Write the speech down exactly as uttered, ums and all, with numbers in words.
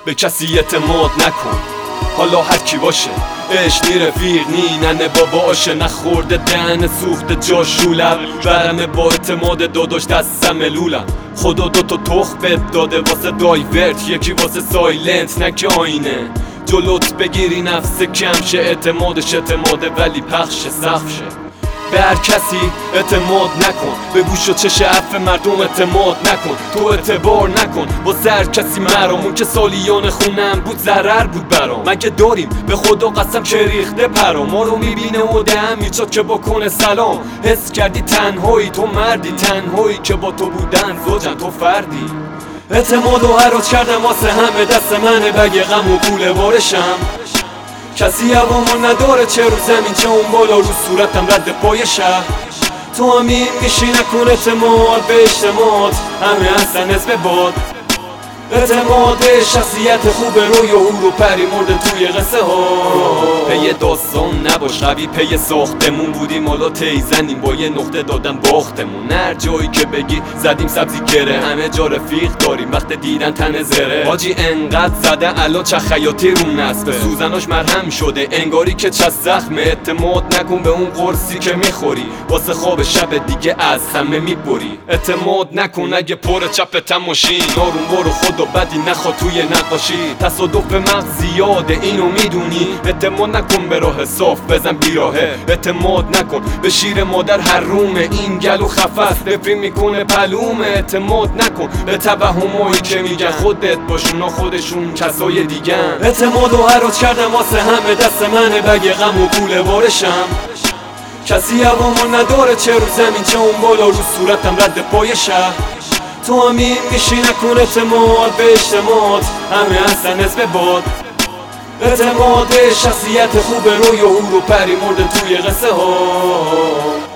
به کسی اعتماد نکن، حالا هر کی باشه. عشق نی رفیق نی ننه باباشه، نخورده دهن سوخته جاشولم، برمه با اعتماد داداش دستم لولم. خدا دوتا تخ بد داده واسه دایورت، یکی واسه سایلنت نه که آینه. جلوت بگیری نفس کم شه، اعتمادش اعتماده ولی پخش سقف شه. به هر کسی اعتماد نکن، به گوش و چش عف مردم اعتماد نکن. تو اعتبار نکن واسه هر کسی مرام، اون که سالیان خونم بود ضرر بود برام. مگه داریم به خدا قسم که ریخته پرام، ما رو میبینه و دهم میچاد که بکنه سلام. حس کردی تنهایی تو مردی، تنهایی که با تو بودن زوجن تو فردی. اعتماد و حراج کردم واسه همه دست منه، بگه غم و پول بارشم. کسی هوامو نداره چه رو زمین چه اون بالا، رو صورتم رد پای شهر. تو همین میشی نکن اعتماد به اجتماعات، همه هستن حزب باد. اعتماد شخصیت خوب روی و او رو پری مرده توی قصه ها. پی داستان نباش قوی پی ساختمون بودیم، حالا تیزنیم با یه نقطه دادن باختمون. هر جایی که بگی زدیم سبزی گره، همه جا رفیق داریم وقت دیدن تن زره. حاجی انقدر زده الان چه خیاطی رو نصبه، سوزناش مرهم شده انگاری که چه زخمه. اعتماد نکن به اون قرصی که میخوری، واسه خواب شب دیگه از همه میبری. اعتماد نکن اگه پر چپ تماشین، آروم برو خود و بدی نخوا توی نقاشی. تصادف به مغز زیاده اینو میدونی، اعتماد نکن به راه صاف بزن بیراهه. اعتماد نکن به شیر مادر حرومه، این گلو خفص نفری میکنه پلومه. اعتماد نکن به توهمایی که میگن خودت باش اونا خودشون کسای دیگن. اعتماد و حراج کردم واسه همه دست منه، بگه غم و پول بارشم. کسی هوامو نداره چه رو زمین چه اون بالا، رو صورتم رد پای شهر. تو همین میشی نکن اعتماد به اجتماعات، همه هستن حزب باد. اعتماد شخصیت خوب روی و او رو پری مرده توی قصه ها.